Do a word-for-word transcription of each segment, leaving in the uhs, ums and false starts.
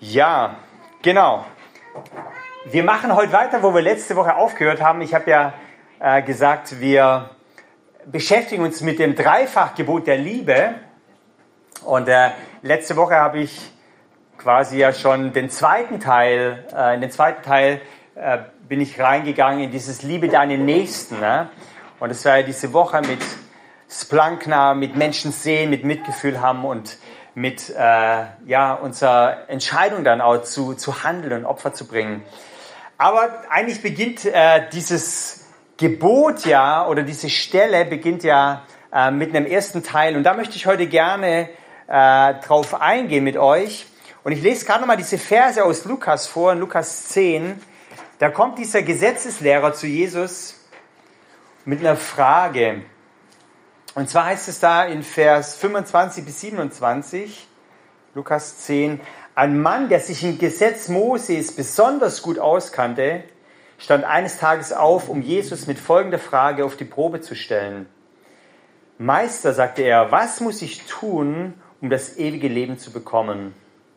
Ja, genau. Wir machen heute weiter, wo wir letzte Woche aufgehört haben. Ich habe ja äh, gesagt, wir beschäftigen uns mit dem Dreifachgebot der Liebe. Und äh, letzte Woche habe ich quasi ja schon den zweiten Teil, äh, in den zweiten Teil äh, bin ich reingegangen in dieses Liebe deinen Nächsten. Ne? Und das war ja diese Woche mit Splankna, mit Menschen sehen, mit Mitgefühl haben und mit äh, ja, unserer Entscheidung dann auch zu, zu handeln und Opfer zu bringen. Aber eigentlich beginnt äh, dieses Gebot ja, oder diese Stelle beginnt ja äh, mit einem ersten Teil. Und da möchte ich heute gerne äh, drauf eingehen mit euch. Und ich lese gerade nochmal diese Verse aus Lukas vor, in Lukas zehn. Da kommt dieser Gesetzeslehrer zu Jesus mit einer Frage. Und zwar heißt es da in Vers fünfundzwanzig bis siebenundzwanzig, Lukas zehn, ein Mann, der sich im Gesetz Moses besonders gut auskannte, stand eines Tages auf, um Jesus mit folgender Frage auf die Probe zu stellen. Meister, sagte er, was muss ich tun, um das ewige Leben zu bekommen?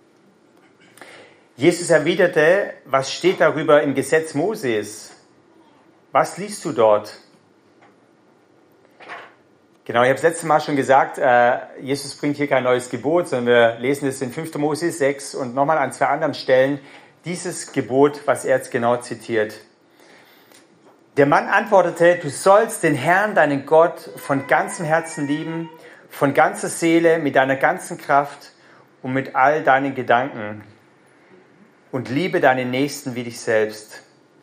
Jesus erwiderte, was steht darüber im Gesetz Moses? Was liest du dort? Genau, ich habe das letzte Mal schon gesagt, äh, Jesus bringt hier kein neues Gebot, sondern wir lesen es in fünfter Mose sechs und nochmal an zwei anderen Stellen, dieses Gebot, was er jetzt genau zitiert. Der Mann antwortete, du sollst den Herrn, deinen Gott, von ganzem Herzen lieben, von ganzer Seele, mit deiner ganzen Kraft und mit all deinen Gedanken und liebe deinen Nächsten wie dich selbst.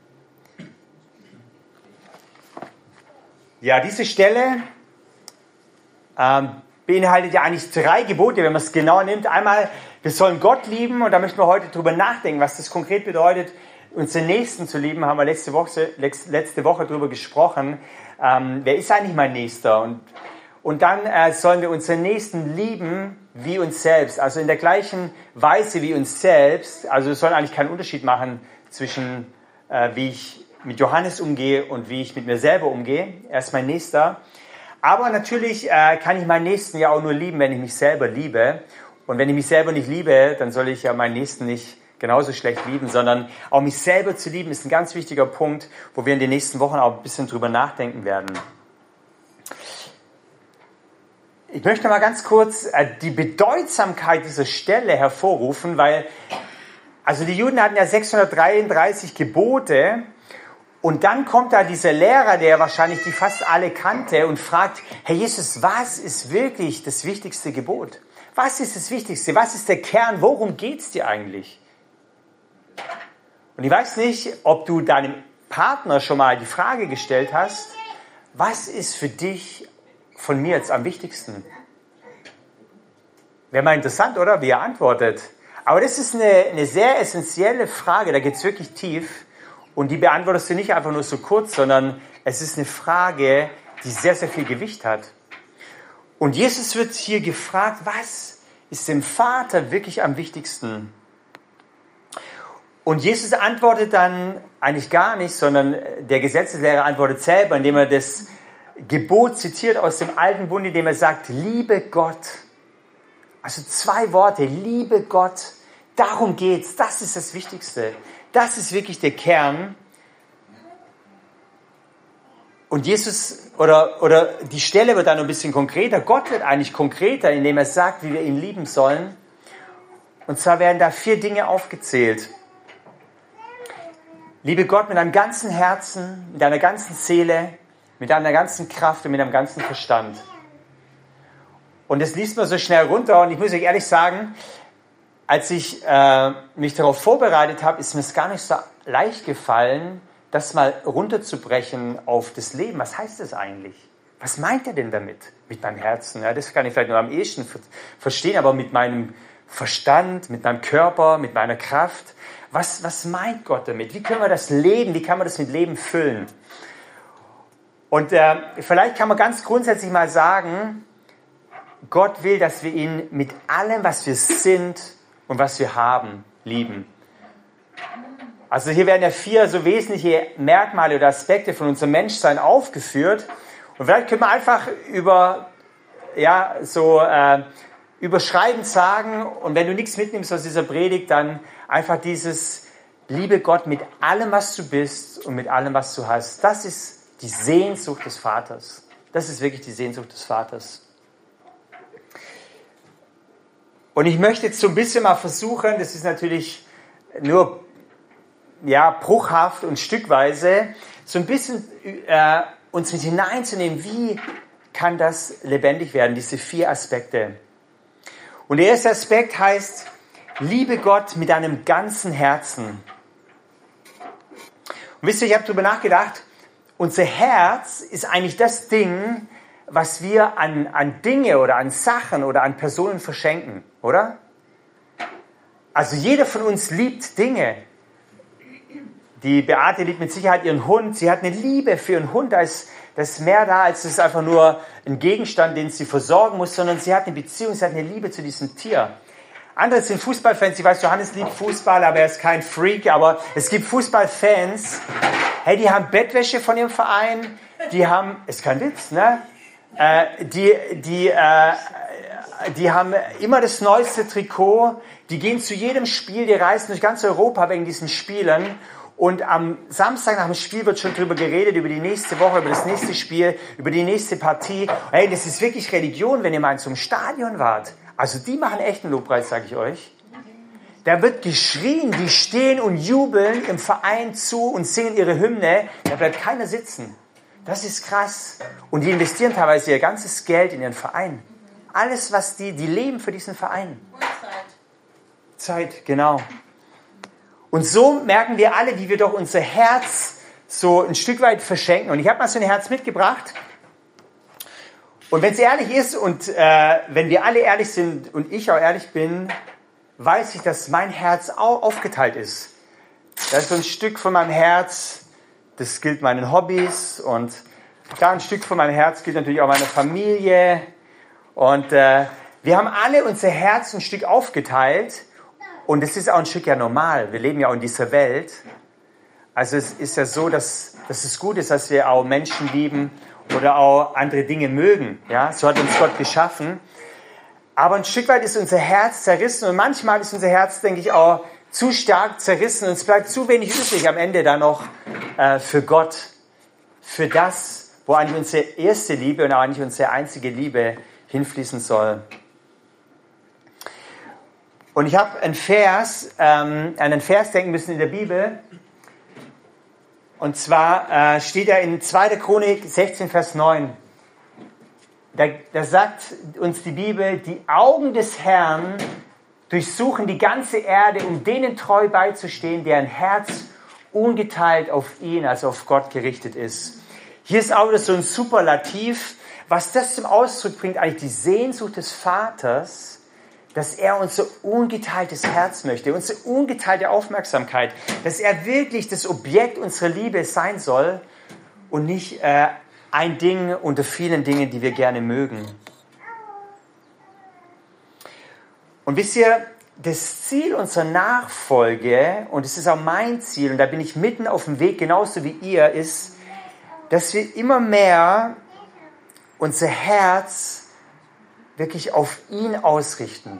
Ja, diese Stelle Ähm, beinhaltet ja eigentlich drei Gebote, wenn man es genau nimmt. Einmal, wir sollen Gott lieben und da möchten wir heute drüber nachdenken, was das konkret bedeutet, unseren Nächsten zu lieben, haben wir letzte Woche, letzte Woche drüber gesprochen. Ähm, wer ist eigentlich mein Nächster? Und, und dann äh, sollen wir unseren Nächsten lieben wie uns selbst, also in der gleichen Weise wie uns selbst. Also es soll eigentlich keinen Unterschied machen zwischen äh, wie ich mit Johannes umgehe und wie ich mit mir selber umgehe. Er ist mein Nächster. Aber natürlich äh, kann ich meinen Nächsten ja auch nur lieben, wenn ich mich selber liebe. Und wenn ich mich selber nicht liebe, dann soll ich ja meinen Nächsten nicht genauso schlecht lieben, sondern auch mich selber zu lieben ist ein ganz wichtiger Punkt, wo wir in den nächsten Wochen auch ein bisschen drüber nachdenken werden. Ich möchte mal ganz kurz äh, die Bedeutsamkeit dieser Stelle hervorrufen, weil also die Juden hatten ja sechshundertdreiunddreißig Gebote. Und dann kommt da dieser Lehrer, der wahrscheinlich die fast alle kannte und fragt, Herr Jesus, was ist wirklich das wichtigste Gebot? Was ist das Wichtigste? Was ist der Kern? Worum geht es dir eigentlich? Und ich weiß nicht, ob du deinem Partner schon mal die Frage gestellt hast, was ist für dich von mir jetzt am wichtigsten? Wäre mal interessant, oder? Wie er antwortet. Aber das ist eine, eine sehr essentielle Frage, da geht es wirklich tief. Und die beantwortest du nicht einfach nur so kurz, sondern es ist eine Frage, die sehr, sehr viel Gewicht hat. Und Jesus wird hier gefragt, was ist dem Vater wirklich am wichtigsten? Und Jesus antwortet dann eigentlich gar nicht, sondern der Gesetzeslehrer antwortet selber, indem er das Gebot zitiert aus dem Alten Bund, indem er sagt, liebe Gott. Also zwei Worte, liebe Gott. Darum geht's, das ist das Wichtigste. Das ist wirklich der Kern. Und Jesus, oder, oder die Stelle wird dann ein bisschen konkreter. Gott wird eigentlich konkreter, indem er sagt, wie wir ihn lieben sollen. Und zwar werden da vier Dinge aufgezählt. Liebe Gott mit deinem ganzen Herzen, mit deiner ganzen Seele, mit deiner ganzen Kraft und mit deinem ganzen Verstand. Und das liest man so schnell runter. Und ich muss euch ehrlich sagen, als ich äh, mich darauf vorbereitet habe, ist mir es gar nicht so leicht gefallen, das mal runterzubrechen auf das Leben. Was heißt das eigentlich? Was meint er denn damit? Mit meinem Herzen? Ja, das kann ich vielleicht nur am ehesten verstehen, aber mit meinem Verstand, mit meinem Körper, mit meiner Kraft. Was, was meint Gott damit? Wie können wir das leben? Wie kann man das mit Leben füllen? Und äh, vielleicht kann man ganz grundsätzlich mal sagen, Gott will, dass wir ihn mit allem, was wir sind, und was wir haben, lieben. Also hier werden ja vier so wesentliche Merkmale oder Aspekte von unserem Menschsein aufgeführt. Und vielleicht können wir einfach über, ja, so, äh, überschreibend sagen, und wenn du nichts mitnimmst aus dieser Predigt, dann einfach dieses: Liebe Gott mit allem, was du bist und mit allem, was du hast. Das ist die Sehnsucht des Vaters. Das ist wirklich die Sehnsucht des Vaters. Und ich möchte jetzt so ein bisschen mal versuchen, das ist natürlich nur ja, bruchhaft und stückweise, so ein bisschen äh, uns mit hineinzunehmen, wie kann das lebendig werden, diese vier Aspekte. Und der erste Aspekt heißt: Liebe Gott mit deinem ganzen Herzen. Und wisst ihr, ich habe darüber nachgedacht, unser Herz ist eigentlich das Ding, was wir an, an Dinge oder an Sachen oder an Personen verschenken, oder? Also jeder von uns liebt Dinge. Die Beate liebt mit Sicherheit ihren Hund. Sie hat eine Liebe für ihren Hund. Da ist, da ist mehr da, als es ist einfach nur ein Gegenstand, den sie versorgen muss, sondern sie hat eine Beziehung, sie hat eine Liebe zu diesem Tier. Andere sind Fußballfans. Ich weiß, Johannes liebt Fußball, aber er ist kein Freak. Aber es gibt Fußballfans, hey, die haben Bettwäsche von ihrem Verein. Die haben, ist kein Witz, ne? Äh, die, die, äh, die haben immer das neueste Trikot. Die gehen zu jedem Spiel. Die reisen durch ganz Europa wegen diesen Spielen. Und am Samstag nach dem Spiel wird schon drüber geredet, über die nächste Woche, über das nächste Spiel, über die nächste Partie. Hey, das ist wirklich Religion, wenn ihr mal in so einem Stadion wart. Also die machen echt einen Lobpreis, sage ich euch. Da wird geschrien, die stehen und jubeln im Verein zu und singen ihre Hymne. Da bleibt keiner sitzen. Das ist krass. Und die investieren teilweise ihr ganzes Geld in ihren Verein. Alles, was die, die leben für diesen Verein. Und Zeit. Zeit, genau. Und so merken wir alle, wie wir doch unser Herz so ein Stück weit verschenken. Und ich habe mal so ein Herz mitgebracht. Und wenn es ehrlich ist und äh, wenn wir alle ehrlich sind und ich auch ehrlich bin, weiß ich, dass mein Herz auch aufgeteilt ist. Da ist so ein Stück von meinem Herz, das gilt meinen Hobbys, und da ein Stück von meinem Herz gilt natürlich auch meiner Familie. Und äh, wir haben alle unser Herz ein Stück aufgeteilt. Und das ist auch ein Stück ja normal. Wir leben ja auch in dieser Welt. Also es ist ja so, dass, dass es gut ist, dass wir auch Menschen lieben oder auch andere Dinge mögen. Ja, so hat uns Gott geschaffen. Aber ein Stück weit ist unser Herz zerrissen. Und manchmal ist unser Herz, denke ich, auch zu stark zerrissen. Und es bleibt zu wenig übrig am Ende dann noch äh, für Gott. Für das, wo eigentlich unsere erste Liebe und auch eigentlich unsere einzige Liebe hinfließen soll. Und ich habe einen Vers, ähm, an einen Vers denken müssen in der Bibel. Und zwar äh, steht er in zweiter Chronik sechzehn, Vers neun. Da, da sagt uns die Bibel: Die Augen des Herrn durchsuchen die ganze Erde, um denen treu beizustehen, deren Herz ungeteilt auf ihn, also auf Gott gerichtet ist. Hier ist auch wieder so ein Superlativ, was das zum Ausdruck bringt, eigentlich die Sehnsucht des Vaters, dass er unser ungeteiltes Herz möchte, unsere ungeteilte Aufmerksamkeit, dass er wirklich das Objekt unserer Liebe sein soll und nicht äh, ein Ding unter vielen Dingen, die wir gerne mögen. Und wisst ihr, das Ziel unserer Nachfolge, und es ist auch mein Ziel, und da bin ich mitten auf dem Weg, genauso wie ihr, ist, dass wir immer mehr unser Herz wirklich auf ihn ausrichten.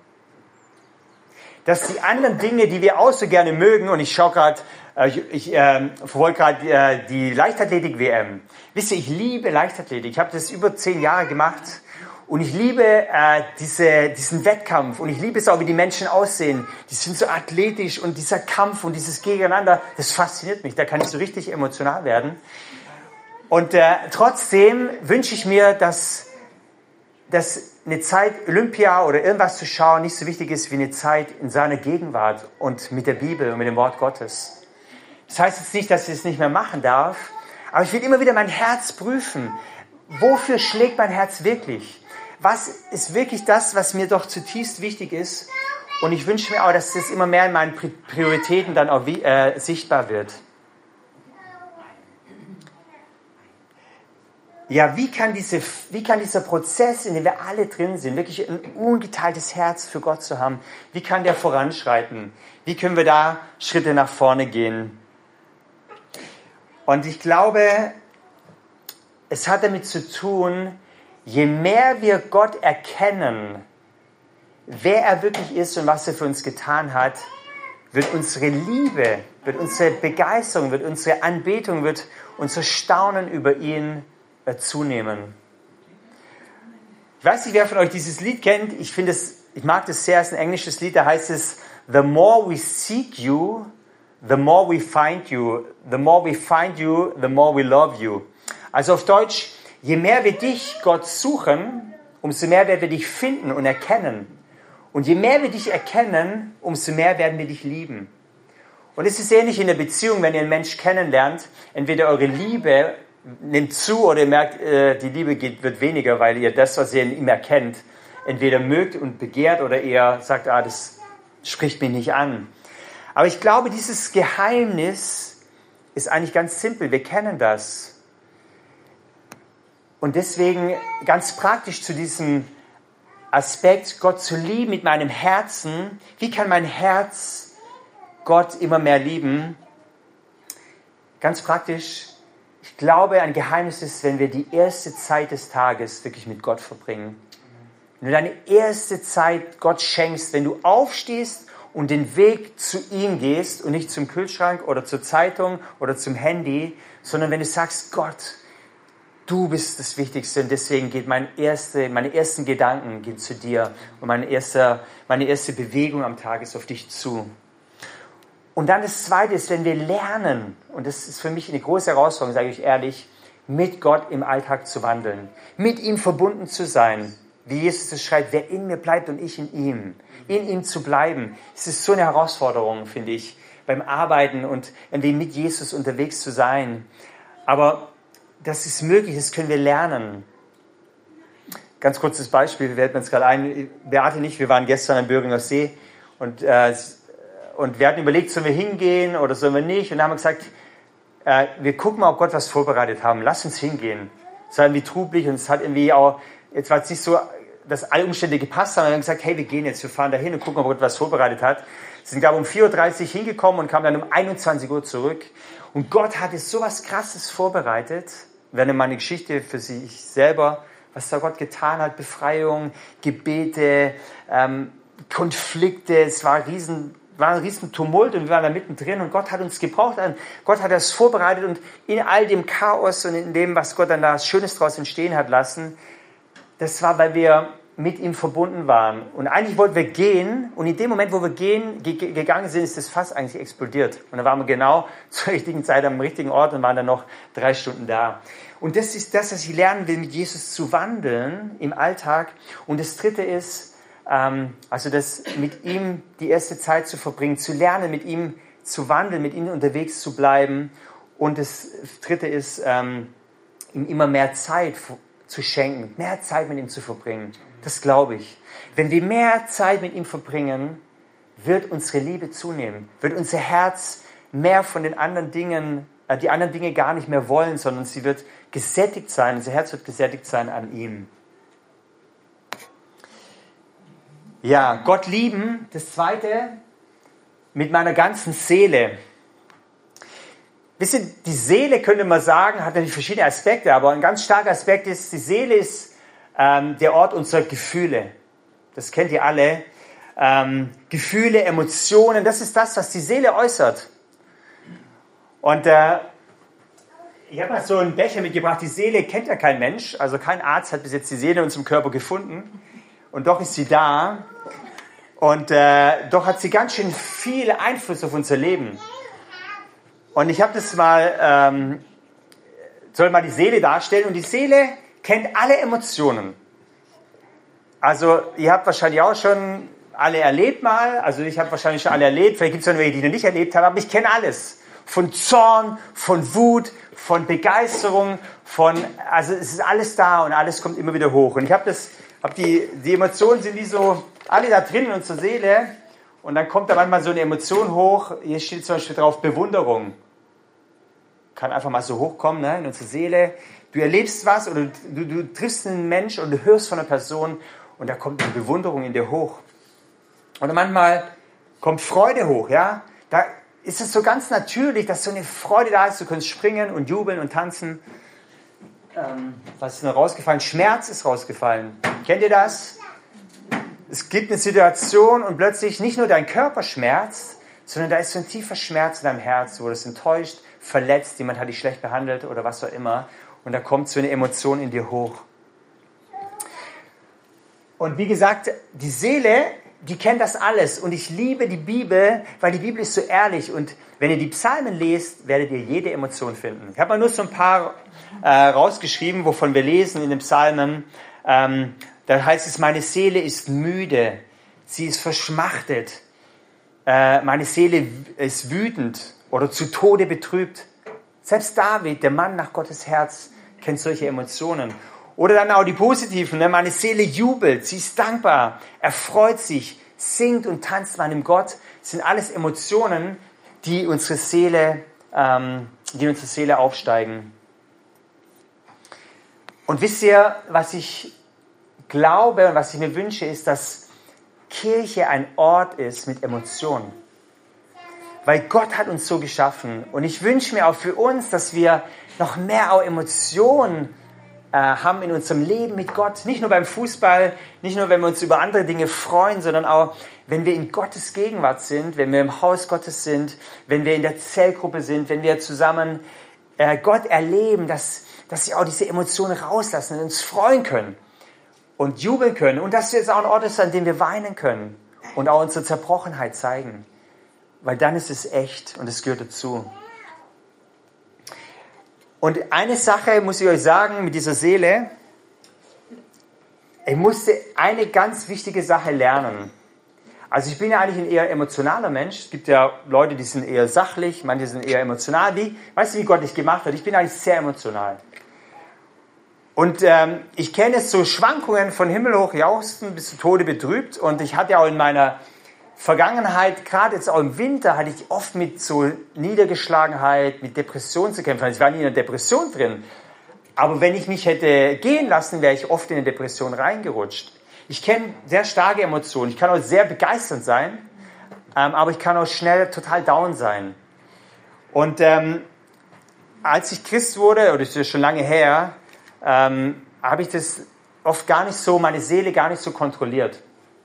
Dass die anderen Dinge, die wir auch so gerne mögen, und ich schaue gerade, äh, ich, ich äh, verfolge gerade äh, die Leichtathletik-W M. Wisst ihr, ich liebe Leichtathletik. Ich habe das über zehn Jahre gemacht und ich liebe äh, diese, diesen Wettkampf, und ich liebe es auch, wie die Menschen aussehen. Die sind so athletisch, und dieser Kampf und dieses Gegeneinander, das fasziniert mich. Da kann ich so richtig emotional werden. Und äh, trotzdem wünsche ich mir, dass dass eine Zeit Olympia oder irgendwas zu schauen nicht so wichtig ist wie eine Zeit in seiner Gegenwart und mit der Bibel und mit dem Wort Gottes. Das heißt jetzt nicht, dass ich es nicht mehr machen darf, aber ich will immer wieder mein Herz prüfen. Wofür schlägt mein Herz wirklich? Was ist wirklich das, was mir doch zutiefst wichtig ist? Und ich wünsche mir auch, dass das immer mehr in meinen Prioritäten dann auch äh, sichtbar wird. Ja, wie kann, diese, wie kann dieser Prozess, in dem wir alle drin sind, wirklich ein ungeteiltes Herz für Gott zu haben, wie kann der voranschreiten? Wie können wir da Schritte nach vorne gehen? Und ich glaube, es hat damit zu tun, je mehr wir Gott erkennen, wer er wirklich ist und was er für uns getan hat, wird unsere Liebe, wird unsere Begeisterung, wird unsere Anbetung, wird unser Staunen über ihn zunehmen. Ich weiß nicht, wer von euch dieses Lied kennt. Ich finde es, ich mag das sehr. Es ist ein englisches Lied. Da heißt es: The more we seek you, the more we find you. The more we find you, the more we love you. Also auf Deutsch: Je mehr wir dich, Gott, suchen, umso mehr werden wir dich finden und erkennen. Und je mehr wir dich erkennen, umso mehr werden wir dich lieben. Und es ist ähnlich in der Beziehung, wenn ihr einen Menschen kennenlernt. Entweder eure Liebe nimmt zu oder ihr merkt, die Liebe geht, wird weniger, weil ihr das, was ihr in ihm erkennt, entweder mögt und begehrt oder eher sagt, ah, das spricht mich nicht an. Aber ich glaube, dieses Geheimnis ist eigentlich ganz simpel. Wir kennen das. Und deswegen ganz praktisch zu diesem Aspekt, Gott zu lieben mit meinem Herzen. Wie kann mein Herz Gott immer mehr lieben? Ganz praktisch. Ich glaube, ein Geheimnis ist, wenn wir die erste Zeit des Tages wirklich mit Gott verbringen. Wenn du deine erste Zeit Gott schenkst, wenn du aufstehst und den Weg zu ihm gehst und nicht zum Kühlschrank oder zur Zeitung oder zum Handy, sondern wenn du sagst, Gott, du bist das Wichtigste und deswegen geht mein erste, meine ersten Gedanken gehen zu dir und meine erste, meine erste Bewegung am Tag ist auf dich zu. Und dann das Zweite ist, wenn wir lernen, und das ist für mich eine große Herausforderung, sage ich ehrlich, mit Gott im Alltag zu wandeln, mit ihm verbunden zu sein, wie Jesus es schreibt, wer in mir bleibt und ich in ihm, in ihm zu bleiben. Es ist so eine Herausforderung, finde ich, beim Arbeiten und irgendwie mit Jesus unterwegs zu sein. Aber das ist möglich, das können wir lernen. Ganz kurzes Beispiel, wir hätten uns gerade ein, Beate und ich, wir waren gestern am Böhringer See und äh, Und wir hatten überlegt, sollen wir hingehen oder sollen wir nicht? Und dann haben wir gesagt, äh, wir gucken mal, ob Gott was vorbereitet haben. Lass uns hingehen. Es war irgendwie trubelig und es hat irgendwie auch, jetzt war es nicht so, dass alle Umstände gepasst haben. Und wir haben gesagt, hey, wir gehen jetzt, wir fahren da hin und gucken, ob Gott was vorbereitet hat. Wir sind, glaube ich, um vier Uhr dreißig hingekommen und kamen dann um einundzwanzig Uhr zurück. Und Gott hatte so was Krasses vorbereitet. Wäre mal eine Geschichte für sich selber, was da Gott getan hat. Befreiung, Gebete, ähm, Konflikte. Es war ein riesen war ein riesen Tumult und wir waren da mittendrin und Gott hat uns gebraucht. Gott hat das vorbereitet und in all dem Chaos und in dem, was Gott dann da Schönes draus entstehen hat lassen, das war, weil wir mit ihm verbunden waren. Und eigentlich wollten wir gehen und in dem Moment, wo wir gehen, ge- gegangen sind, ist das Fass eigentlich explodiert. Und dann waren wir genau zur richtigen Zeit am richtigen Ort und waren dann noch drei Stunden da. Und das ist das, was ich lernen will, mit Jesus zu wandeln im Alltag. Und das Dritte ist, also das mit ihm die erste Zeit zu verbringen, zu lernen, mit ihm zu wandeln, mit ihm unterwegs zu bleiben. Und das Dritte ist, ähm, ihm immer mehr Zeit zu schenken, mehr Zeit mit ihm zu verbringen. Das glaube ich. Wenn wir mehr Zeit mit ihm verbringen, wird unsere Liebe zunehmen, wird unser Herz mehr von den anderen Dingen, äh, die anderen Dinge gar nicht mehr wollen, sondern sie wird gesättigt sein, unser Herz wird gesättigt sein an ihm. Ja, Gott lieben, das Zweite, mit meiner ganzen Seele. Wisst ihr, die Seele, könnte man sagen, hat natürlich verschiedene Aspekte, aber ein ganz starker Aspekt ist, die Seele ist ähm, der Ort unserer Gefühle. Das kennt ihr alle. Ähm, Gefühle, Emotionen, das ist das, was die Seele äußert. Und äh, ich habe mal so einen Becher mitgebracht, die Seele kennt ja kein Mensch, also kein Arzt hat bis jetzt die Seele in unserem Körper gefunden. Und doch ist sie da. Und äh, doch hat sie ganz schön viel Einfluss auf unser Leben. Und ich habe das mal, ähm, soll mal die Seele darstellen. Und die Seele kennt alle Emotionen. Also ihr habt wahrscheinlich auch schon alle erlebt mal. Also ich habe wahrscheinlich schon alle erlebt. Vielleicht gibt es noch welche, die noch nicht erlebt haben. Aber ich kenne alles. Von Zorn, von Wut, von Begeisterung, von, also es ist alles da und alles kommt immer wieder hoch. Und ich habe das... Hab die, die Emotionen sind wie so alle da drin in unserer Seele und dann kommt da manchmal so eine Emotion hoch. Hier steht zum Beispiel drauf Bewunderung. Kann einfach mal so hochkommen, ne, in unsere Seele. Du erlebst was oder du, du triffst einen Mensch und du hörst von einer Person und da kommt eine Bewunderung in dir hoch. Und manchmal kommt Freude hoch, ja. Da ist es so ganz natürlich, dass so eine Freude da ist. Du kannst springen und jubeln und tanzen. Ähm, was ist noch rausgefallen? Schmerz ist rausgefallen. Kennt ihr das? es gibt eine Situation und plötzlich nicht nur dein Körper schmerzt, sondern da ist so ein tiefer Schmerz in deinem Herz, wo das enttäuscht, verletzt, jemand hat dich schlecht behandelt oder was auch immer. Und da kommt so eine Emotion in dir hoch. Und wie gesagt, die Seele, die kennt das alles. Und ich liebe die Bibel, weil die Bibel ist so ehrlich. Und wenn ihr die Psalmen lest, werdet ihr jede Emotion finden. Ich habe mal nur so ein paar äh, rausgeschrieben, wovon wir lesen in den Psalmen. Ähm, da heißt es, meine Seele ist müde, sie ist verschmachtet. Äh, meine Seele ist wütend oder zu Tode betrübt. Selbst David, der Mann nach Gottes Herz, kennt solche Emotionen. Oder dann auch die positiven, ne? Meine Seele jubelt, sie ist dankbar, erfreut sich, singt und tanzt meinem Gott. Das sind alles Emotionen, die unsere Seele, ähm, die in unsere Seele aufsteigen. Und wisst ihr, was ich glaube und was ich mir wünsche, ist, dass Kirche ein Ort ist mit Emotionen. Weil Gott hat uns so geschaffen. Und ich wünsche mir auch für uns, dass wir noch mehr auch Emotionen äh, haben in unserem Leben mit Gott. Nicht nur beim Fußball, nicht nur, wenn wir uns über andere Dinge freuen, sondern auch, wenn wir in Gottes Gegenwart sind, wenn wir im Haus Gottes sind, wenn wir in der Zellgruppe sind, wenn wir zusammen äh, Gott erleben, dass, dass wir auch diese Emotionen rauslassen und uns freuen können und jubeln können. Und dass es auch ein Ort ist, an dem wir weinen können und auch unsere Zerbrochenheit zeigen. Weil dann ist es echt und es gehört dazu. Und eine Sache muss ich euch sagen mit dieser Seele. Ich musste eine ganz wichtige Sache lernen. Also ich bin ja eigentlich ein eher emotionaler Mensch. Es gibt ja Leute, die sind eher sachlich, manche sind eher emotional. Wie, weißt du, wie Gott dich gemacht hat? Ich bin eigentlich sehr emotional. Und ähm, ich kenne so Schwankungen von Himmel hoch jauchzen bis zu Tode betrübt. Und ich hatte auch in meiner Vergangenheit, gerade jetzt auch im Winter, hatte ich oft mit so Niedergeschlagenheit, mit Depression zu kämpfen. Ich war nie in einer Depression drin. Aber wenn ich mich hätte gehen lassen, wäre ich oft in eine Depression reingerutscht. Ich kenne sehr starke Emotionen. Ich kann auch sehr begeisternd sein, ähm, aber ich kann auch schnell total down sein. Und ähm, als ich Christ wurde, oder das ist schon lange her, ähm, habe ich das oft gar nicht so, meine Seele gar nicht so kontrolliert.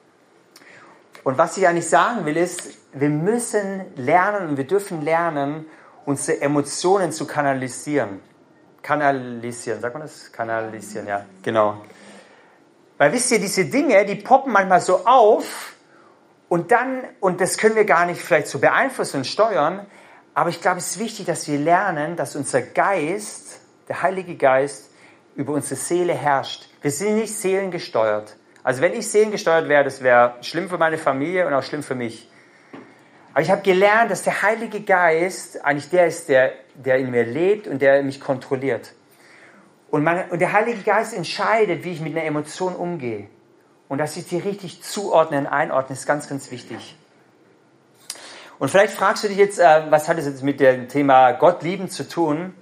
Und was ich eigentlich sagen will, ist, wir müssen lernen und wir dürfen lernen, unsere Emotionen zu kanalisieren. Kanalisieren, sagt man das? Kanalisieren, ja, genau. Weil wisst ihr, diese Dinge, die poppen manchmal so auf und dann, und das können wir gar nicht vielleicht so beeinflussen und steuern, aber ich glaube, es ist wichtig, dass wir lernen, dass unser Geist, der Heilige Geist, über unsere Seele herrscht. Wir sind nicht seelengesteuert. Also wenn ich seelengesteuert wäre, das wäre schlimm für meine Familie und auch schlimm für mich. Aber ich habe gelernt, dass der Heilige Geist eigentlich der ist, der, der in mir lebt und der mich kontrolliert. Und, man, und der Heilige Geist entscheidet, wie ich mit einer Emotion umgehe. Und dass ich die richtig zuordne und einordne, ist ganz, ganz wichtig. Und vielleicht fragst du dich jetzt, äh, was hat es jetzt mit dem Thema Gott lieben zu tun?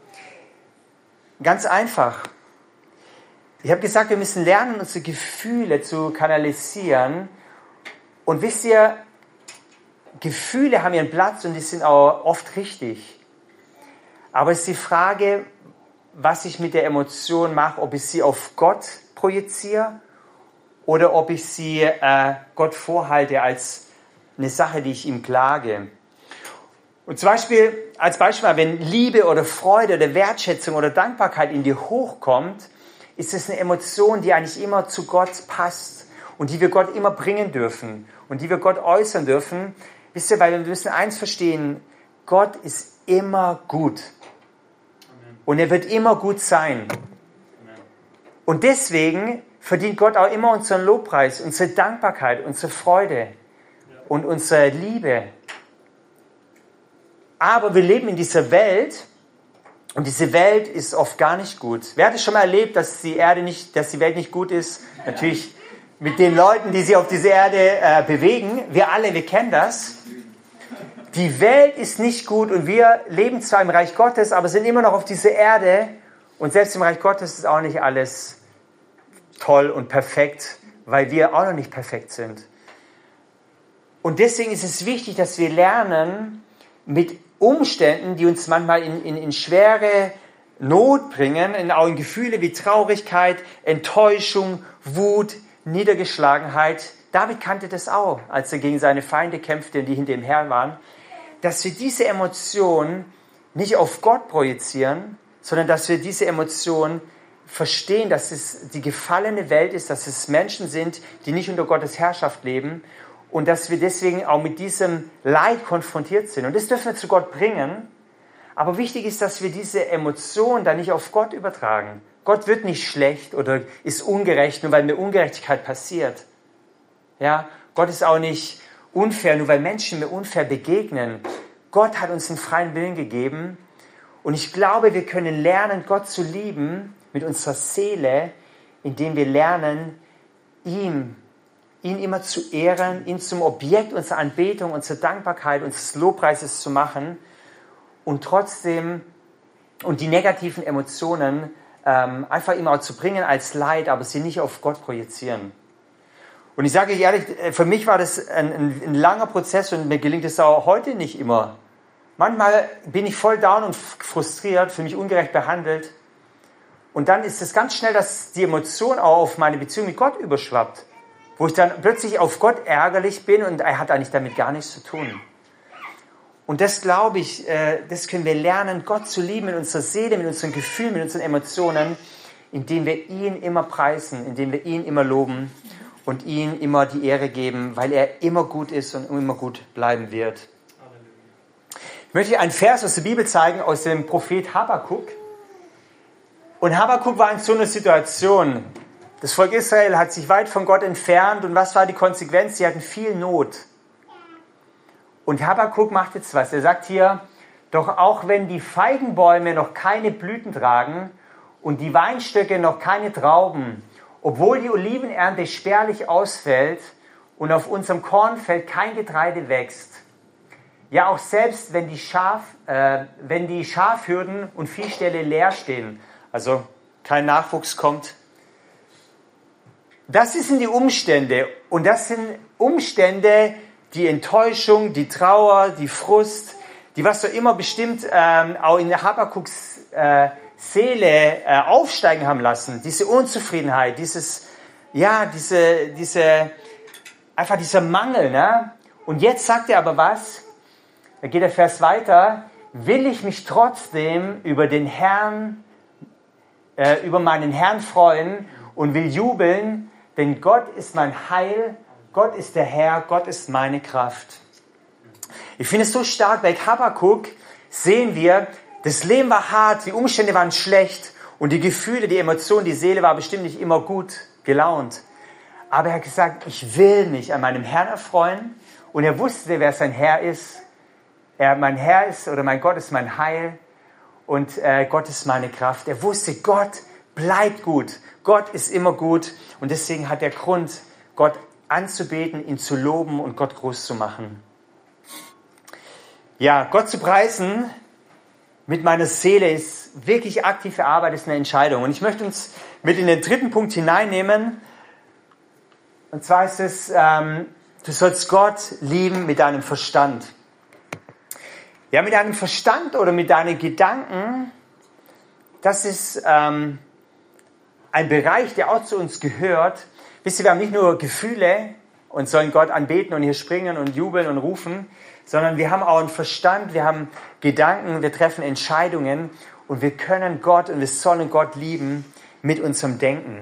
Ganz einfach. Ich habe gesagt, wir müssen lernen, unsere Gefühle zu kanalisieren. Und wisst ihr, Gefühle haben ihren Platz und die sind auch oft richtig. Aber es ist die Frage, was ich mit der Emotion mache, ob ich sie auf Gott projiziere oder ob ich sie äh, Gott vorhalte als eine Sache, die ich ihm klage. Und zum Beispiel, als Beispiel, wenn Liebe oder Freude oder Wertschätzung oder Dankbarkeit in dir hochkommt, ist es eine Emotion, die eigentlich immer zu Gott passt und die wir Gott immer bringen dürfen und die wir Gott äußern dürfen. Wisst ihr, weil wir müssen eins verstehen, Gott ist immer gut. Und er wird immer gut sein. Und deswegen verdient Gott auch immer unseren Lobpreis, unsere Dankbarkeit, unsere Freude und unsere Liebe. Aber wir leben in dieser Welt und diese Welt ist oft gar nicht gut. Wer hat es schon mal erlebt, dass die Erde nicht, dass die Welt nicht gut ist? Natürlich mit den Leuten, die sich auf dieser Erde äh, bewegen. Wir alle, wir kennen das. Die Welt ist nicht gut und wir leben zwar im Reich Gottes, aber sind immer noch auf dieser Erde. Und selbst im Reich Gottes ist auch nicht alles toll und perfekt, weil wir auch noch nicht perfekt sind. Und deswegen ist es wichtig, dass wir lernen, mit Umständen, die uns manchmal in, in, in schwere Not bringen, in, auch in Gefühle wie Traurigkeit, Enttäuschung, Wut, Niedergeschlagenheit, David kannte das auch, als er gegen seine Feinde kämpfte, die hinter ihm her waren, dass wir diese Emotion nicht auf Gott projizieren, sondern dass wir diese Emotion verstehen, dass es die gefallene Welt ist, dass es Menschen sind, die nicht unter Gottes Herrschaft leben und dass wir deswegen auch mit diesem Leid konfrontiert sind. Und das dürfen wir zu Gott bringen. Aber wichtig ist, dass wir diese Emotion dann nicht auf Gott übertragen. Gott wird nicht schlecht oder ist ungerecht, nur weil mir Ungerechtigkeit passiert. Ja, Gott ist auch nicht unfair, nur weil Menschen mir unfair begegnen. Gott hat uns einen freien Willen gegeben. Und ich glaube, wir können lernen, Gott zu lieben mit unserer Seele, indem wir lernen, ihm, ihn immer zu ehren, ihn zum Objekt unserer Anbetung, unserer Dankbarkeit, unseres Lobpreises zu machen und trotzdem und die negativen Emotionen ähm, einfach immer auch zu bringen als Leid, aber sie nicht auf Gott projizieren. Und ich sage ehrlich, für mich war das ein, ein, ein langer Prozess und mir gelingt es auch heute nicht immer. Manchmal bin ich voll down und frustriert, für mich ungerecht behandelt. Und dann ist es ganz schnell, dass die Emotion auch auf meine Beziehung mit Gott überschwappt. Wo ich dann plötzlich auf Gott ärgerlich bin und er hat eigentlich damit gar nichts zu tun. Und das glaube ich, das können wir lernen, Gott zu lieben mit unserer Seele, mit unseren Gefühlen, mit unseren Emotionen, indem wir ihn immer preisen, indem wir ihn immer loben und ihm immer die Ehre geben, weil er immer gut ist und immer gut bleiben wird. Ich möchte einen Vers aus der Bibel zeigen, aus dem Prophet Habakuk. Und Habakuk war in so einer Situation. Das Volk Israel hat sich weit von Gott entfernt. Und was war die Konsequenz? Sie hatten viel Not. Und Habakuk macht jetzt was. Er sagt hier, doch auch wenn die Feigenbäume noch keine Blüten tragen und die Weinstöcke noch keine Trauben, obwohl die Olivenernte spärlich ausfällt und auf unserem Kornfeld kein Getreide wächst, ja auch selbst wenn die, Schaf, äh, wenn die Schafhürden und Viehställe leer stehen, also kein Nachwuchs kommt. Das sind die Umstände und das sind Umstände, die Enttäuschung, die Trauer, die Frust, die was so immer bestimmt ähm, auch in Habakuks äh, Seele äh, aufsteigen haben lassen, diese Unzufriedenheit, dieses, ja, diese, diese, einfach dieser Mangel, ne? Und jetzt sagt er aber was, da geht der Vers weiter, will ich mich trotzdem über den Herrn, äh, über meinen Herrn freuen und will jubeln, denn Gott ist mein Heil, Gott ist der Herr, Gott ist meine Kraft. Ich finde es so stark, bei Habakuk sehen wir, das Leben war hart, die Umstände waren schlecht und die Gefühle, die Emotionen, die Seele war bestimmt nicht immer gut gelaunt. Aber er hat gesagt, ich will mich an meinem Herrn erfreuen und er wusste, wer sein Herr ist. Er, mein Herr ist oder mein Gott ist mein Heil und äh, Gott ist meine Kraft. Er wusste, Gott bleibt gut, Gott ist immer gut und deswegen hat er Grund, Gott anzubeten, ihn zu loben und Gott groß zu machen. Ja, Gott zu preisen mit meiner Seele ist wirklich aktive Arbeit, ist eine Entscheidung. Und ich möchte uns mit in den dritten Punkt hineinnehmen. Und zwar ist es, ähm, du sollst Gott lieben mit deinem Verstand. Ja, mit deinem Verstand oder mit deinen Gedanken, das ist ähm, ein Bereich, der auch zu uns gehört. Wisst ihr, wir haben nicht nur Gefühle und sollen Gott anbeten und hier springen und jubeln und rufen, sondern wir haben auch einen Verstand, wir haben Gedanken, wir treffen Entscheidungen und wir können Gott und wir sollen Gott lieben mit unserem Denken.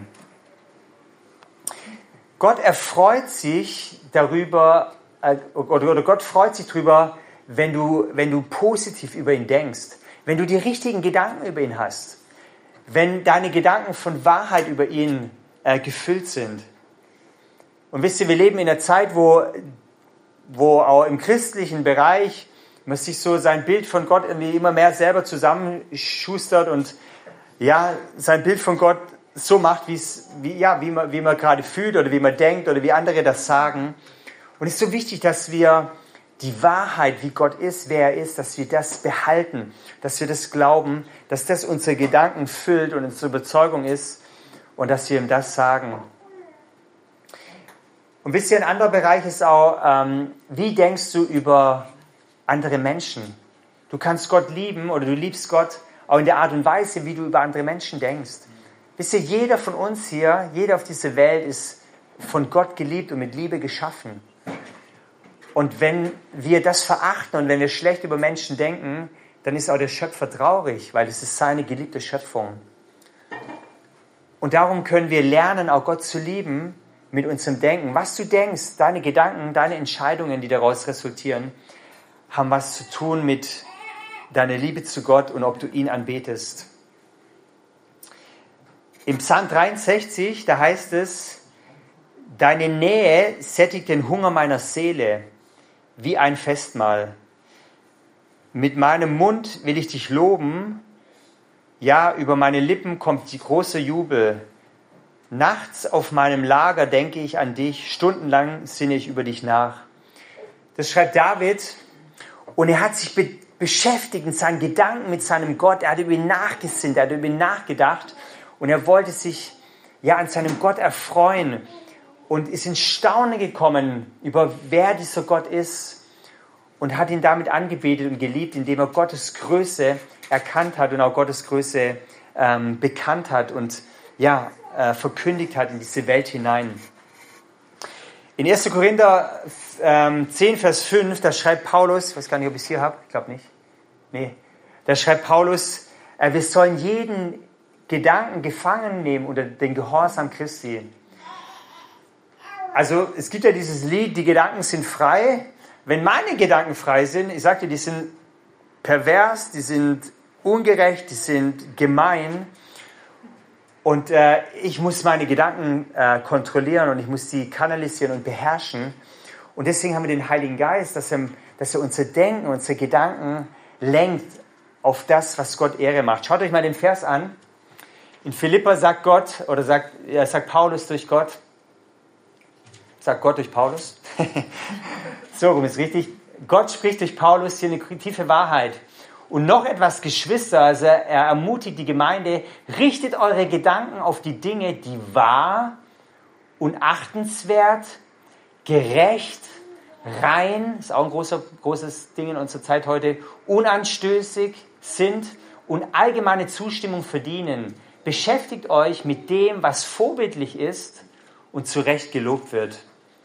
Gott erfreut sich darüber, äh, oder, oder Gott freut sich darüber, wenn du, wenn du positiv über ihn denkst, wenn du die richtigen Gedanken über ihn hast, wenn deine Gedanken von Wahrheit über ihn äh, gefüllt sind. Und wisst ihr, wir leben in einer Zeit, wo wo auch im christlichen Bereich man sich so sein Bild von Gott irgendwie immer mehr selber zusammenschustert und ja, sein Bild von Gott so macht, wie's, wie, ja, wie man, wie man gerade fühlt oder wie man denkt oder wie andere das sagen. Und es ist so wichtig, dass wir die Wahrheit, wie Gott ist, wer er ist, dass wir das behalten, dass wir das glauben, dass das unsere Gedanken füllt und unsere Überzeugung ist und dass wir ihm das sagen. Und wisst ihr, ein anderer Bereich ist auch, ähm, wie denkst du über andere Menschen? Du kannst Gott lieben oder du liebst Gott auch in der Art und Weise, wie du über andere Menschen denkst. Wisst ihr, jeder von uns hier, jeder auf dieser Welt ist von Gott geliebt und mit Liebe geschaffen. Und wenn wir das verachten und wenn wir schlecht über Menschen denken, dann ist auch der Schöpfer traurig, weil es ist seine geliebte Schöpfung. Und darum können wir lernen, auch Gott zu lieben mit unserem Denken. Was du denkst, deine Gedanken, deine Entscheidungen, die daraus resultieren, haben was zu tun mit deiner Liebe zu Gott und ob du ihn anbetest. Im Psalm dreiundsechzig, da heißt es, deine Nähe sättigt den Hunger meiner Seele wie ein Festmahl. Mit meinem Mund will ich dich loben, ja, über meine Lippen kommt die große Jubel. Nachts auf meinem Lager denke ich an dich, stundenlang sinne ich über dich nach. Das schreibt David und er hat sich be- beschäftigt mit seinen Gedanken, mit seinem Gott. Er hat über ihn nachgesinnt, er hat über ihn nachgedacht und er wollte sich ja an seinem Gott erfreuen und ist in Staunen gekommen über wer dieser Gott ist und hat ihn damit angebetet und geliebt, indem er Gottes Größe erkannt hat und auch Gottes Größe ähm, bekannt hat und ja, äh, verkündigt hat in diese Welt hinein. In erster Korinther ähm, zehn, Vers fünf, da schreibt Paulus, ich weiß gar nicht, ob ich es hier habe, ich glaube nicht, nee, da schreibt Paulus, äh, wir sollen jeden Gedanken gefangen nehmen unter den Gehorsam Christi. Also es gibt ja dieses Lied, die Gedanken sind frei. Wenn meine Gedanken frei sind, ich sagte, die sind pervers, die sind ungerecht, die sind gemein und äh, ich muss meine Gedanken äh, kontrollieren und ich muss die kanalisieren und beherrschen und deswegen haben wir den Heiligen Geist, dass er, dass er unser Denken, unsere Gedanken lenkt auf das, was Gott Ehre macht. Schaut euch mal den Vers an. In Philipper sagt Gott, oder sagt, ja, sagt Paulus durch Gott, sagt Gott durch Paulus, so rum ist richtig, Gott spricht durch Paulus hier eine tiefe Wahrheit. Und noch etwas, Geschwister, also er ermutigt die Gemeinde, richtet eure Gedanken auf die Dinge, die wahr und achtenswert, gerecht, rein, ist auch ein großer, großes Ding in unserer Zeit heute, unanstößig sind und allgemeine Zustimmung verdienen. Beschäftigt euch mit dem, was vorbildlich ist und zu Recht gelobt wird.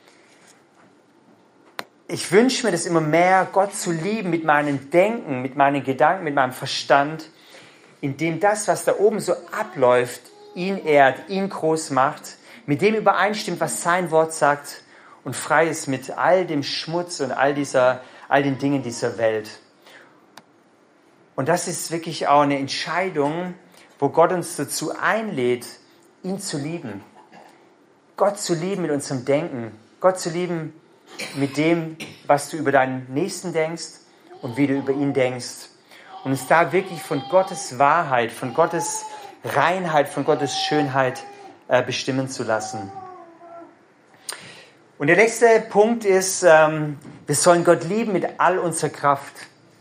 Ich wünsche mir das immer mehr, Gott zu lieben mit meinem Denken, mit meinen Gedanken, mit meinem Verstand, indem das, was da oben so abläuft, ihn ehrt, ihn groß macht, mit dem übereinstimmt, was sein Wort sagt und frei ist mit all dem Schmutz und all, dieser, all den Dingen dieser Welt. Und das ist wirklich auch eine Entscheidung, wo Gott uns dazu einlädt, ihn zu lieben. Gott zu lieben mit unserem Denken, Gott zu lieben mit dem, was du über deinen Nächsten denkst und wie du über ihn denkst. Und uns da wirklich von Gottes Wahrheit, von Gottes Reinheit, von Gottes Schönheit äh, bestimmen zu lassen. Und der letzte Punkt ist, ähm, wir sollen Gott lieben mit all unserer Kraft.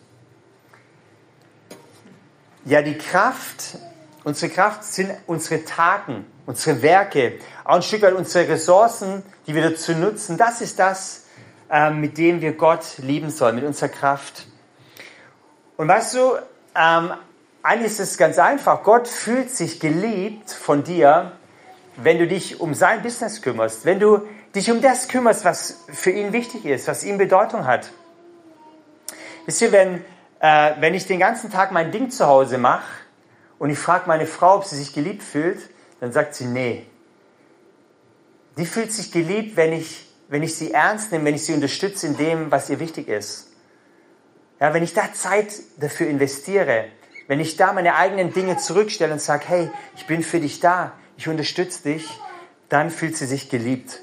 Ja, die Kraft, unsere Kraft sind unsere Taten, unsere Werke, auch ein Stück weit unsere Ressourcen, die wir dazu nutzen. Das ist das, mit dem wir Gott lieben sollen, mit unserer Kraft. Und weißt du, ähm, eigentlich ist es ganz einfach. Gott fühlt sich geliebt von dir, wenn du dich um sein Business kümmerst, wenn du dich um das kümmerst, was für ihn wichtig ist, was ihm Bedeutung hat. Wisst ihr, wenn, äh, wenn ich den ganzen Tag mein Ding zu Hause mache und ich frage meine Frau, ob sie sich geliebt fühlt, dann sagt sie, nee. Die fühlt sich geliebt, wenn ich wenn ich sie ernst nehme, wenn ich sie unterstütze in dem, was ihr wichtig ist. Ja, wenn ich da Zeit dafür investiere, wenn ich da meine eigenen Dinge zurückstelle und sage, hey, ich bin für dich da, ich unterstütze dich, dann fühlt sie sich geliebt.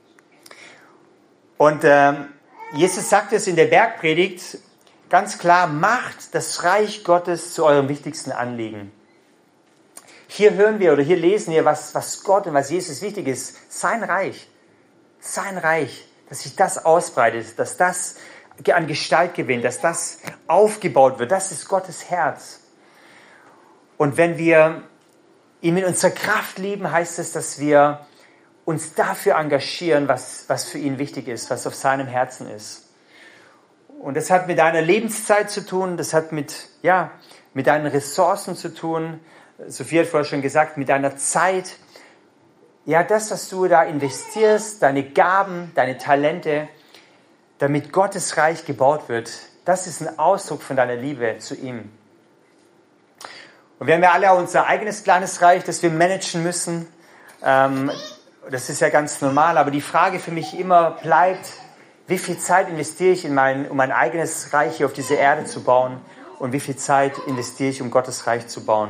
Und ähm, Jesus sagt es in der Bergpredigt ganz klar, macht das Reich Gottes zu eurem wichtigsten Anliegen. Hier hören wir oder hier lesen wir, was, was Gott und was Jesus wichtig ist, sein Reich. Sein Reich, dass sich das ausbreitet, dass das an Gestalt gewinnt, dass das aufgebaut wird. Das ist Gottes Herz. Und wenn wir ihn mit unserer Kraft lieben, heißt es, dass wir uns dafür engagieren, was, was für ihn wichtig ist, was auf seinem Herzen ist. Und das hat mit deiner Lebenszeit zu tun, das hat mit, ja, mit deinen Ressourcen zu tun. Sophie hat vorher schon gesagt, mit deiner Zeit, ja, das, was du da investierst, deine Gaben, deine Talente, damit Gottes Reich gebaut wird, das ist ein Ausdruck von deiner Liebe zu ihm. Und wir haben ja alle auch unser eigenes kleines Reich, das wir managen müssen. Ähm, das ist ja ganz normal, aber die Frage für mich immer bleibt, wie viel Zeit investiere ich, in mein, um mein eigenes Reich hier auf diese Erde zu bauen und wie viel Zeit investiere ich, um Gottes Reich zu bauen.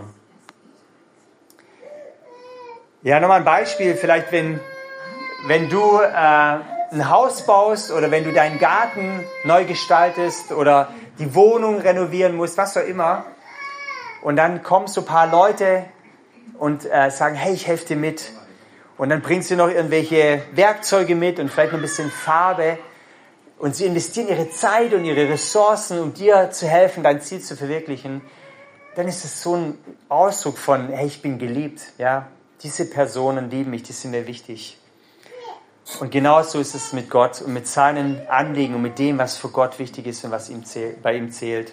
Ja, nochmal ein Beispiel, vielleicht wenn, wenn du äh, ein Haus baust oder wenn du deinen Garten neu gestaltest oder die Wohnung renovieren musst, was auch immer, und dann kommen so ein paar Leute und äh, sagen, hey, ich helfe dir mit. Und dann bringst du noch irgendwelche Werkzeuge mit und vielleicht noch ein bisschen Farbe. Und sie investieren ihre Zeit und ihre Ressourcen, um dir zu helfen, dein Ziel zu verwirklichen. Dann ist es so ein Ausdruck von, hey, ich bin geliebt. Ja? Diese Personen lieben mich, die sind mir wichtig. Und genauso ist es mit Gott und mit seinen Anliegen und mit dem, was für Gott wichtig ist und was ihm zählt, bei ihm zählt.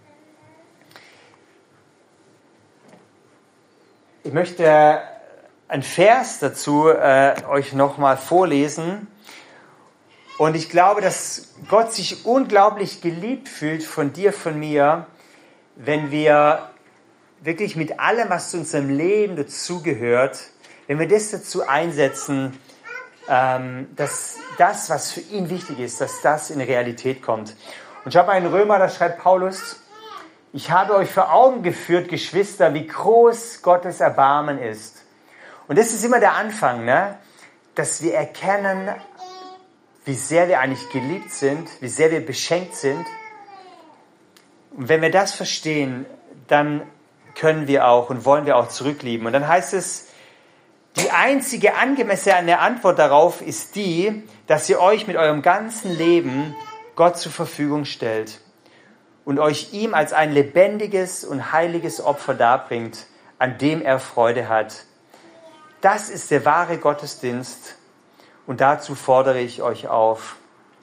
Ich möchte einen Vers dazu äh, euch nochmal vorlesen. Und ich glaube, dass Gott sich unglaublich geliebt fühlt von dir, von mir, wenn wir wirklich mit allem, was zu unserem Leben dazugehört, wenn wir das dazu einsetzen, ähm, dass das, was für ihn wichtig ist, dass das in Realität kommt. Und ich habe einen Römer, da schreibt Paulus, ich habe euch vor Augen geführt, Geschwister, wie groß Gottes Erbarmen ist. Und das ist immer der Anfang, ne? Dass wir erkennen, wie sehr wir eigentlich geliebt sind, wie sehr wir beschenkt sind. Und wenn wir das verstehen, dann können wir auch und wollen wir auch zurücklieben. Und dann heißt es, die einzige angemessene Antwort darauf ist die, dass ihr euch mit eurem ganzen Leben Gott zur Verfügung stellt und euch ihm als ein lebendiges und heiliges Opfer darbringt, an dem er Freude hat. Das ist der wahre Gottesdienst und dazu fordere ich euch auf.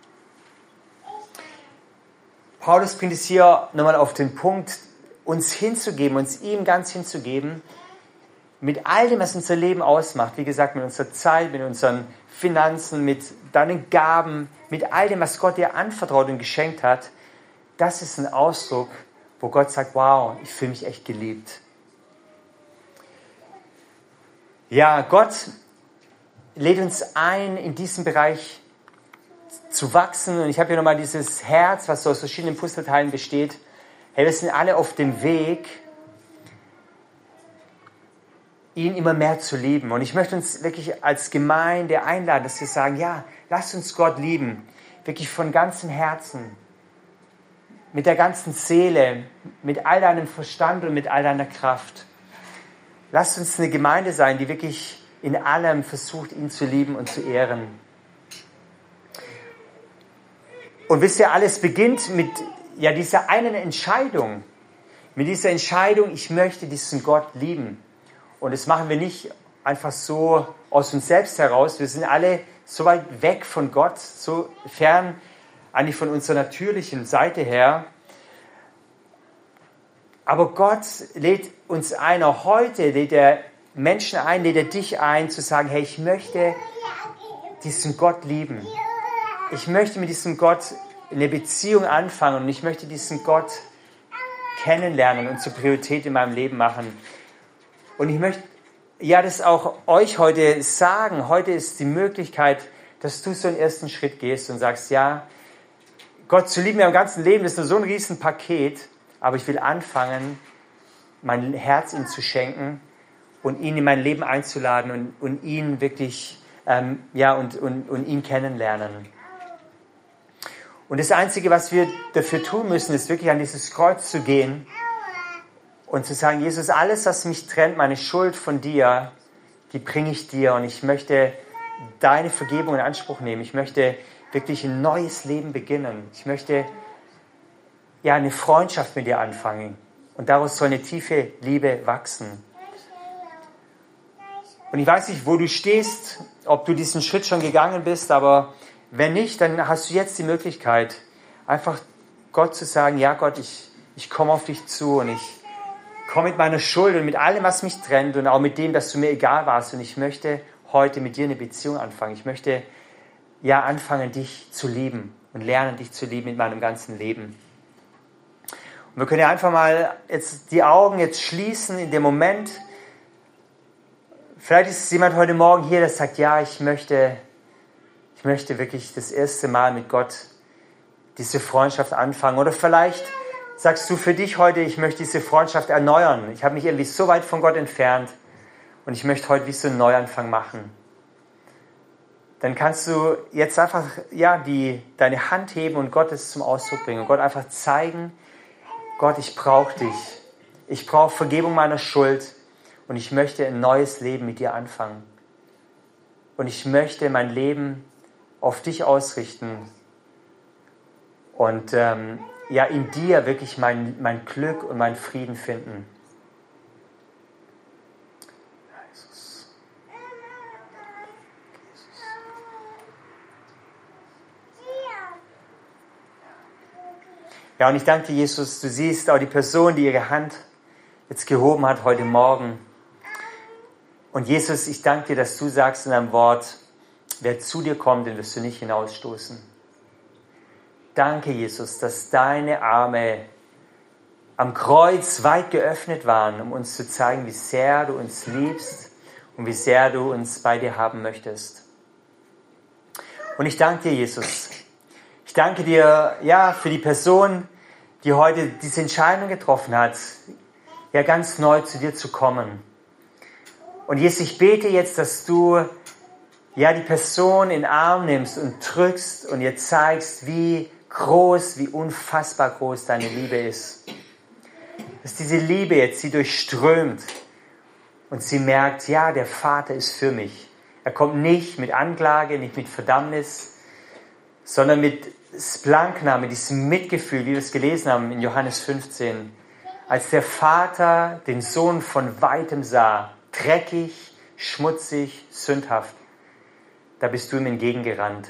Paulus bringt es hier nochmal auf den Punkt, uns hinzugeben, uns ihm ganz hinzugeben, mit all dem, was unser Leben ausmacht, wie gesagt, mit unserer Zeit, mit unseren Finanzen, mit deinen Gaben, mit all dem, was Gott dir anvertraut und geschenkt hat, das ist ein Ausdruck, wo Gott sagt, wow, ich fühle mich echt geliebt. Ja, Gott lädt uns ein, in diesem Bereich zu wachsen. Und ich habe hier nochmal dieses Herz, was so aus verschiedenen Puzzleteilen besteht. Hey, wir sind alle auf dem Weg, ihn immer mehr zu lieben. Und ich möchte uns wirklich als Gemeinde einladen, dass wir sagen, ja, lasst uns Gott lieben. Wirklich von ganzem Herzen. Mit der ganzen Seele, mit all deinem Verstand und mit all deiner Kraft. Lasst uns eine Gemeinde sein, die wirklich in allem versucht, ihn zu lieben und zu ehren. Und wisst ihr, alles beginnt mit ja, dieser einen Entscheidung. Mit dieser Entscheidung, ich möchte diesen Gott lieben. Und das machen wir nicht einfach so aus uns selbst heraus. Wir sind alle so weit weg von Gott, so fern eigentlich von unserer natürlichen Seite her. Aber Gott lädt uns ein, auch heute lädt er Menschen ein, lädt er dich ein, zu sagen, hey, ich möchte diesen Gott lieben. Ich möchte mit diesem Gott eine Beziehung anfangen und ich möchte diesen Gott kennenlernen und zur Priorität in meinem Leben machen. Und ich möchte ja das auch euch heute sagen. Heute ist die Möglichkeit, dass du so einen ersten Schritt gehst und sagst, ja, Gott zu lieben im ganzen Leben, das ist nur so ein Riesenpaket, aber ich will anfangen, mein Herz ihm zu schenken und ihn in mein Leben einzuladen und, und ihn wirklich, ähm, ja, und, und, und ihn kennenlernen. Und das Einzige, was wir dafür tun müssen, ist wirklich an dieses Kreuz zu gehen und zu sagen, Jesus, alles, was mich trennt, meine Schuld von dir, die bringe ich dir und ich möchte deine Vergebung in Anspruch nehmen. Ich möchte wirklich ein neues Leben beginnen. Ich möchte ja eine Freundschaft mit dir anfangen und daraus soll eine tiefe Liebe wachsen. Und ich weiß nicht, wo du stehst, ob du diesen Schritt schon gegangen bist, aber wenn nicht, dann hast du jetzt die Möglichkeit, einfach Gott zu sagen, ja Gott, ich, ich komme auf dich zu und ich komme mit meiner Schuld und mit allem, was mich trennt und auch mit dem, dass du mir egal warst und ich möchte heute mit dir eine Beziehung anfangen. Ich möchte ja anfangen, dich zu lieben und lernen, dich zu lieben mit meinem ganzen Leben. Und wir können ja einfach mal jetzt die Augen jetzt schließen in dem Moment. Vielleicht ist es jemand heute Morgen hier, der sagt, ja, ich möchte, ich möchte wirklich das erste Mal mit Gott diese Freundschaft anfangen. Oder vielleicht sagst du für dich heute, ich möchte diese Freundschaft erneuern. Ich habe mich irgendwie so weit von Gott entfernt und ich möchte heute wie so einen Neuanfang machen. Dann kannst du jetzt einfach ja, die, deine Hand heben und Gott es zum Ausdruck bringen. Und Gott einfach zeigen, Gott, ich brauche dich. Ich brauche Vergebung meiner Schuld und ich möchte ein neues Leben mit dir anfangen. Und ich möchte mein Leben auf dich ausrichten und ähm, ja, in dir wirklich mein, mein Glück und meinen Frieden finden. Jesus. Ja, und ich danke dir, Jesus, du siehst auch die Person, die ihre Hand jetzt gehoben hat heute Morgen. Und Jesus, ich danke dir, dass du sagst in deinem Wort, wer zu dir kommt, den wirst du nicht hinausstoßen. Danke, Jesus, dass deine Arme am Kreuz weit geöffnet waren, um uns zu zeigen, wie sehr du uns liebst und wie sehr du uns bei dir haben möchtest. Und ich danke dir, Jesus. Ich danke dir, ja, für die Person, die heute diese Entscheidung getroffen hat, ja, ganz neu zu dir zu kommen. Und Jesus, ich bete jetzt, dass du, ja, die Person in den Arm nimmst und drückst und ihr zeigst, wie groß, wie unfassbar groß deine Liebe ist. Dass diese Liebe jetzt sie durchströmt und sie merkt, ja, der Vater ist für mich. Er kommt nicht mit Anklage, nicht mit Verdammnis, sondern mit Splankna, mit diesem Mitgefühl, wie wir es gelesen haben in Johannes fünfzehn. Als der Vater den Sohn von weitem sah, dreckig, schmutzig, sündhaft, da bist du ihm entgegengerannt.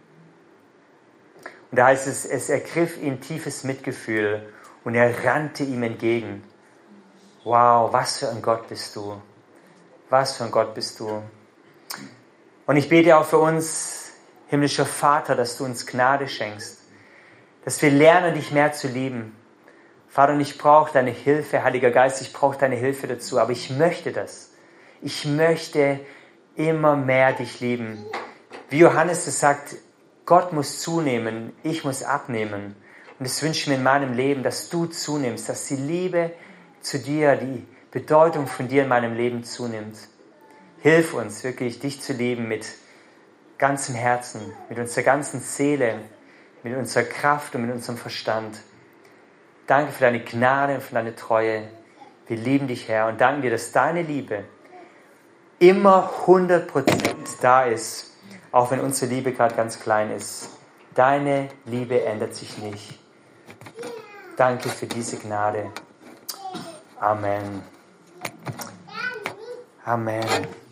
Und da heißt es, es ergriff ihn tiefes Mitgefühl und er rannte ihm entgegen. Wow, was für ein Gott bist du. Was für ein Gott bist du. Und ich bete auch für uns, himmlischer Vater, dass du uns Gnade schenkst. Dass wir lernen, dich mehr zu lieben. Vater, und ich brauche deine Hilfe, Heiliger Geist, ich brauche deine Hilfe dazu. Aber ich möchte das. Ich möchte immer mehr dich lieben. Wie Johannes es sagt, Gott muss zunehmen, ich muss abnehmen. Und das wünsche ich mir in meinem Leben, dass du zunimmst, dass die Liebe zu dir, die Bedeutung von dir in meinem Leben zunimmt. Hilf uns wirklich, dich zu lieben mit ganzem Herzen, mit unserer ganzen Seele, mit unserer Kraft und mit unserem Verstand. Danke für deine Gnade und für deine Treue. Wir lieben dich, Herr, und danken dir, dass deine Liebe immer hundert Prozent da ist. Auch wenn unsere Liebe gerade ganz klein ist. Deine Liebe ändert sich nicht. Danke für diese Gnade. Amen. Amen.